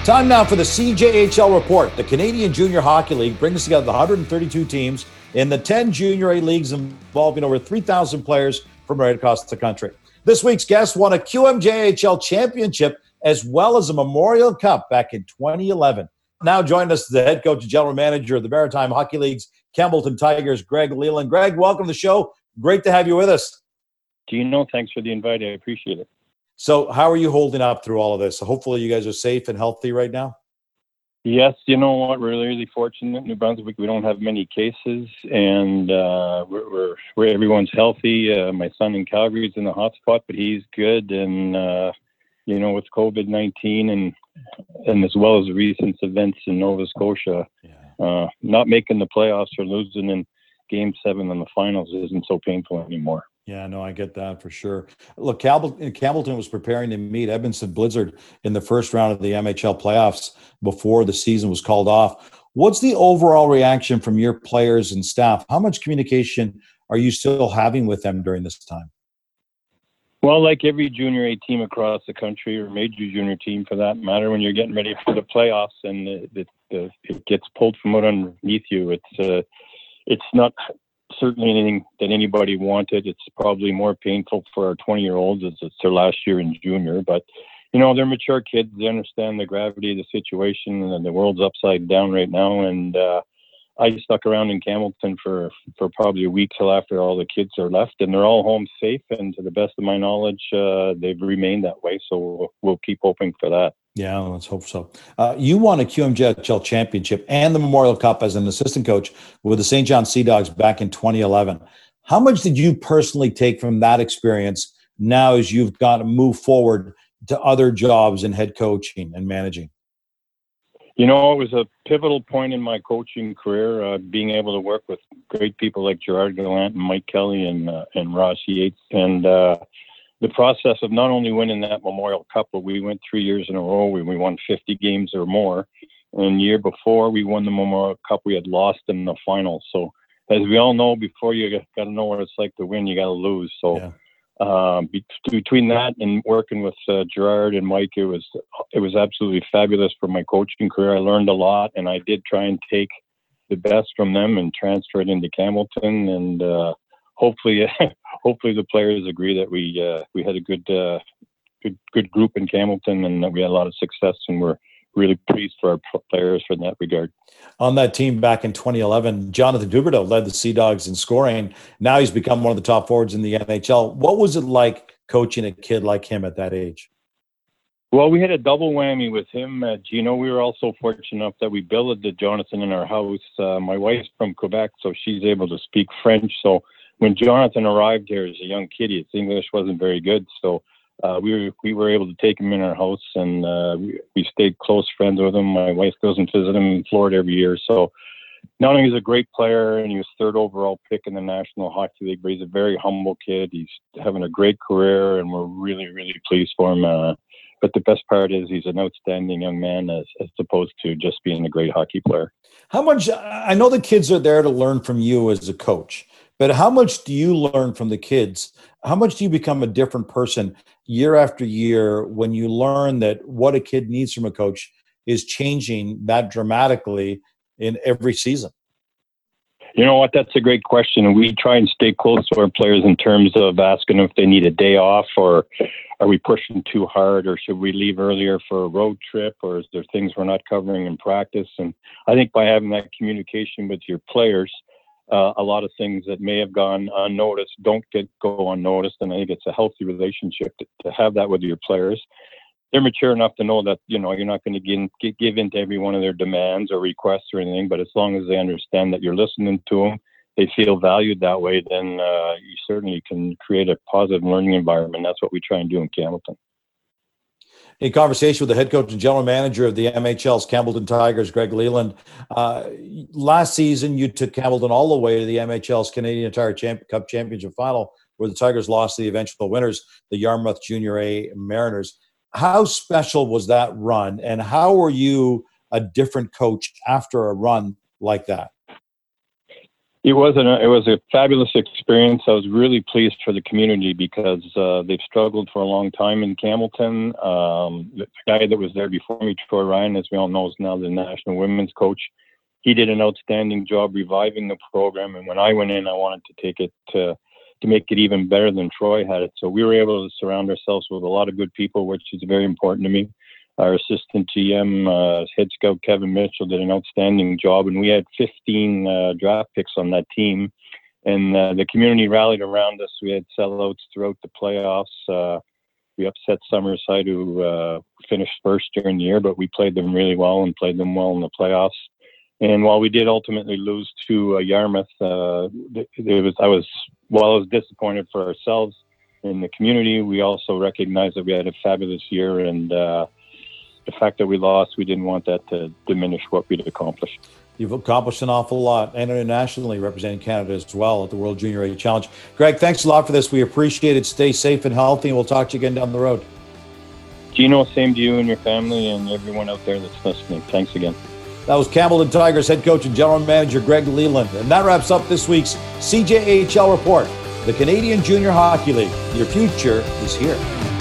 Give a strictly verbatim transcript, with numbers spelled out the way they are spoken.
Time now for the C J H L report. The Canadian Junior Hockey League brings together the one hundred thirty-two teams in the ten Junior A leagues involving over three thousand players from right across the country. This week's guest won a Q M J H L championship as well as a Memorial Cup back in twenty eleven. Now joining us is the head coach and general manager of the Maritime Hockey League's Campbellton Tigers, Greg Leland. Greg, welcome to the show. Great to have you with us. Gino, thanks for the invite. I appreciate it. So how are you holding up through all of this? Hopefully you guys are safe and healthy right now. Yes, you know what? We're really fortunate in New Brunswick. We don't have many cases, and uh, we're, we're, we're everyone's healthy. Uh, my son in Calgary is in the hotspot, but he's good. And uh, you know, with COVID nineteen and and as well as the recent events in Nova Scotia, yeah. uh, not making the playoffs or losing in Game Seven in the finals isn't so painful anymore. Yeah, no, I get that for sure. Look, Campbellton, Campbellton was preparing to meet Edmonton Blizzard in the first round of the M H L playoffs before the season was called off. What's the overall reaction from your players and staff? How much communication are you still having with them during this time? Well, like every junior A team across the country, or major junior team for that matter, when you're getting ready for the playoffs and it, it, it gets pulled from out underneath you, it's uh, it's not certainly anything that anybody wanted. It's probably more painful for our twenty-year-olds as it's their last year in junior. But, you know, they're mature kids. They understand the gravity of the situation, and the world's upside down right now. And uh, I stuck around in Campbellton for, for probably a week till after all the kids are left, and they're all home safe. And to the best of my knowledge, uh, they've remained that way. So we'll, we'll keep hoping for that. Yeah, let's hope so. Uh, you won a Q M J H L championship and the Memorial Cup as an assistant coach with the Saint John Sea Dogs back in twenty eleven. How much did you personally take from that experience now as you've got to move forward to other jobs in head coaching and managing? You know, it was a pivotal point in my coaching career, uh, being able to work with great people like Gerard Gallant and Mike Kelly and uh, and Ross Yates. And uh, the process of not only winning that Memorial Cup, but we went three years in a row. We, we won fifty games or more. And the year before we won the Memorial Cup, we had lost in the finals. So as we all know, before you got to know what it's like to win, you got to lose. So yeah. um, be- between that and working with uh, Gerard and Mike, it was it was absolutely fabulous for my coaching career. I learned a lot, and I did try and take the best from them and transfer it into Campbellton. And uh, hopefully, hopefully the players agree that we uh, we had a good, uh, good good group in Campbellton, and that we had a lot of success, and we're really pleased for our players in that regard. On that team back in twenty eleven, Jonathan Duberdeau led the Sea Dogs in scoring. Now he's become one of the top forwards in the N H L. What was it like coaching a kid like him at that age? Well, we had a double whammy with him. Uh, Gino, we were also fortunate enough that we billeted Jonathan in our house. Uh, my wife's from Quebec, so she's able to speak French. So when Jonathan arrived here as a young kid, his English wasn't very good. So uh, we were we were able to take him in our house, and uh, we, we stayed close friends with him. My wife goes and visits him in Florida every year. So not only is he a great player, and he was third overall pick in the National Hockey League, but he's a very humble kid. He's having a great career, and we're really, really pleased for him. Uh, but the best part is he's an outstanding young man as, as opposed to just being a great hockey player. How much, I know the kids are there to learn from you as a coach, but how much do you learn from the kids? How much do you become a different person year after year when you learn that what a kid needs from a coach is changing that dramatically in every season? You know what? That's a great question. And we try and stay close to our players in terms of asking if they need a day off, or are we pushing too hard, or should we leave earlier for a road trip, or is there things we're not covering in practice? And I think by having that communication with your players, uh, a lot of things that may have gone unnoticed don't get go unnoticed. And I think it's a healthy relationship to, to have that with your players. They're mature enough to know that, you know, you're not going to give, give in to every one of their demands or requests or anything, but as long as they understand that you're listening to them, they feel valued that way, then uh, you certainly can create a positive learning environment. That's what we try and do in Campbellton. In conversation with the head coach and general manager of the M H L's Campbellton Tigers, Greg Leland, uh, last season you took Campbellton all the way to the M H L's Canadian Tire Champ- Cup Championship final, where the Tigers lost to the eventual winners, the Yarmouth Junior A Mariners. How special was that run, and how were you a different coach after a run like that? It was an, it was a fabulous experience. I was really pleased for the community because uh, they've struggled for a long time in Campbellton. Um, the guy that was there before me, Troy Ryan, as we all know, is now the national women's coach. He did an outstanding job reviving the program. And when I went in, I wanted to take it to, to make it even better than Troy had it. So we were able to surround ourselves with a lot of good people, which is very important to me. Our assistant G M, uh, head scout Kevin Mitchell, did an outstanding job, and we had fifteen uh, draft picks on that team. And uh, the community rallied around us. We had sellouts throughout the playoffs. Uh, we upset Summerside, who uh, finished first during the year, but we played them really well and played them well in the playoffs. And while we did ultimately lose to uh, Yarmouth, uh, it was I was while I was disappointed for ourselves in the community, we also recognized that we had a fabulous year, and uh, the fact that we lost, we didn't want that to diminish what we'd accomplished. You've accomplished an awful lot, and internationally representing Canada as well at the World Junior A Challenge. Greg, thanks a lot for this. We appreciate it. Stay safe and healthy, and we'll talk to you again down the road. Gino, same to you and your family and everyone out there that's listening. Thanks again. That was Campbellton Tigers head coach and general manager Greg Leland. And that wraps up this week's C J A H L Report, the Canadian Junior Hockey League. Your future is here.